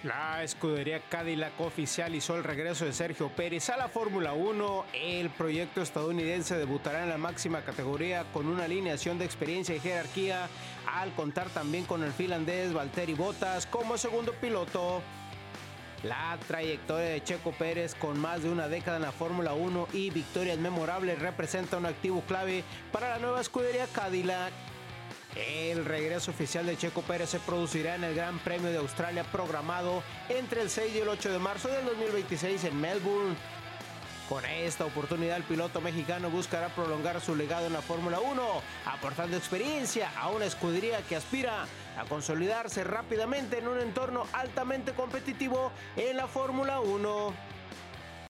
La escudería Cadillac oficializó el regreso de Sergio Pérez a la Fórmula 1. El proyecto estadounidense debutará en la máxima categoría con una alineación de experiencia y jerarquía, al contar también con el finlandés Valtteri Bottas como segundo piloto. La trayectoria de Checo Pérez, con más de una década en la Fórmula 1 y victorias memorables, representa un activo clave para la nueva escudería Cadillac. El regreso oficial de Checo Pérez se producirá en el Gran Premio de Australia, programado entre el 6 y el 8 de marzo del 2026 en Melbourne. Con esta oportunidad, el piloto mexicano buscará prolongar su legado en la Fórmula 1, aportando experiencia a una escudería que aspira a consolidarse rápidamente en un entorno altamente competitivo en la Fórmula 1.